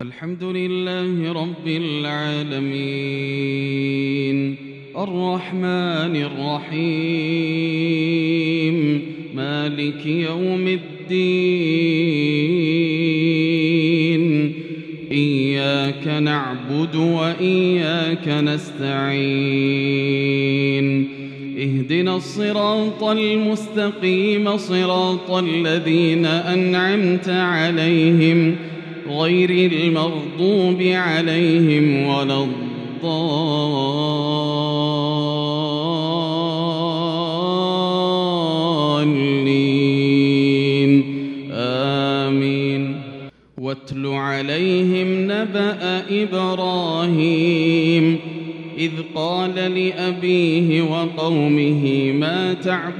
الحمد لله رب العالمين الرحمن الرحيم مالك يوم الدين إياك نعبد وإياك نستعين اهدنا الصراط المستقيم صراط الذين أنعمت عليهم غير المغضوب عليهم ولا الضالين آمين. واتل عليهم نبأ إبراهيم إذ قال لأبيه وقومه ما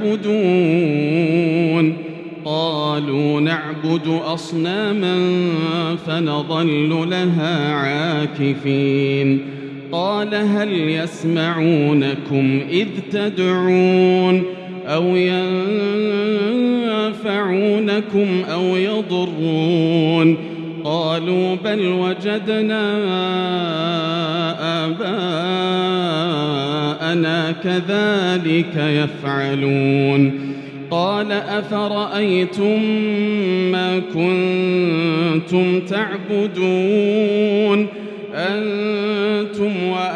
تعبدون قالوا نعبد أصناما فنظل لها عاكفين قال هل يسمعونكم إذ تدعون أو ينفعونكم أو يضرون قالوا بل وجدنا آباءنا كذلك يفعلون قال أفرأيتم ما كنتم تعبدون أنتم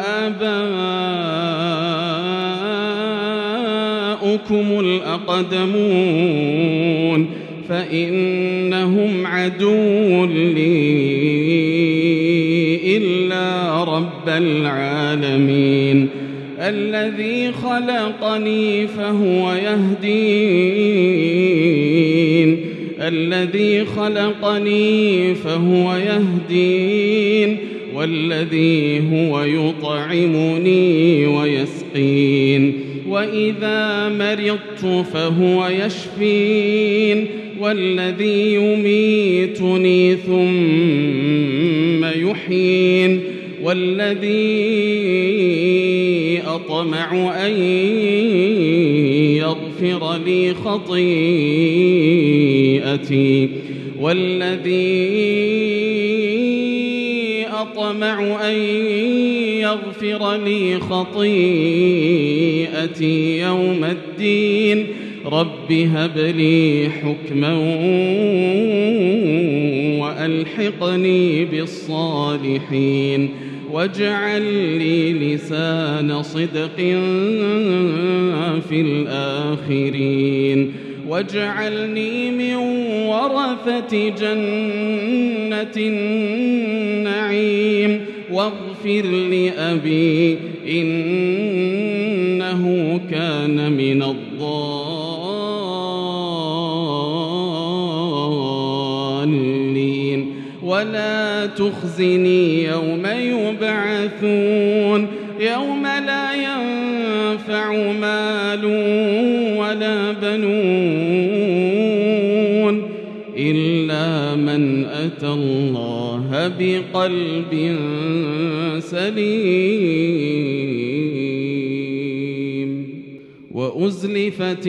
وآباؤكم الأقدمون فإنهم عدو لي إلا رب العالمين الذي خلقني فهو يهدين والذي هو يطعمني ويسقين وإذا مرضت فهو يشفين والذي يميتني ثم يحيين والذي أطمع أن يغفر لي خطيئتي يوم الدين رب هب لي حكما وألحقني بالصالحين واجعل لي لسان صدق في الآخرين واجعلني من ورثة جنة النعيم واغفر لأبي إنه كان من الضالين ولا تخزني يوم يبعثون يوم لا ينفع مال ولا بنون إلا من أتى الله بقلب سليم وأزلفت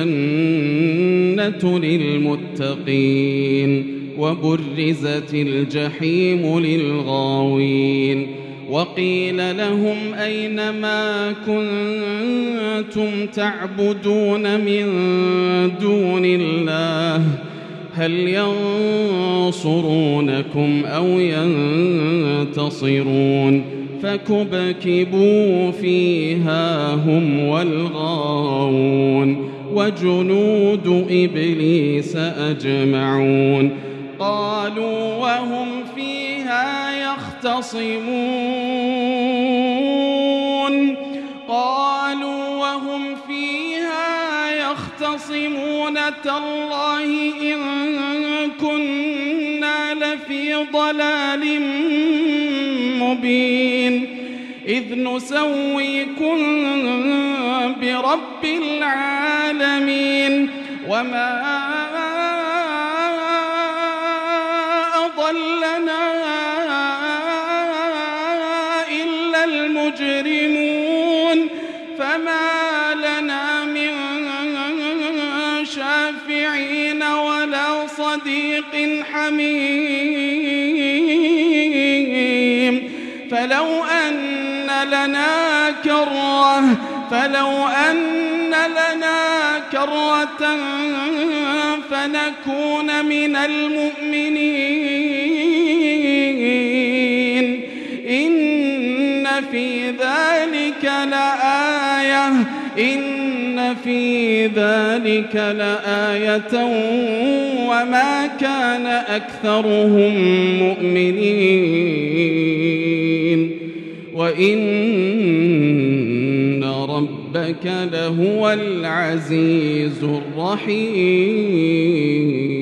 الجنة للمتقين وبرزت الجحيم للغاوين وقيل لهم أين ما كنتم تعبدون من دون الله هل ينصرونكم أو ينتصرون فكبكبوا فيها هم والغاوون وجنود إبليس أجمعون قالوا وهم فيها يختصمون تالله إن كنا لفي ضلال مبين إذ نسويكم برب العالمين وما أضلنا إلا المجرمون فما لنا من شافعين ولا صديق حميم فلو أن لنا كرة فنكون من المؤمنين إن في ذلك لآية وما كان أكثرهم مؤمنين وإن ربك لهو العزيز الرحيم.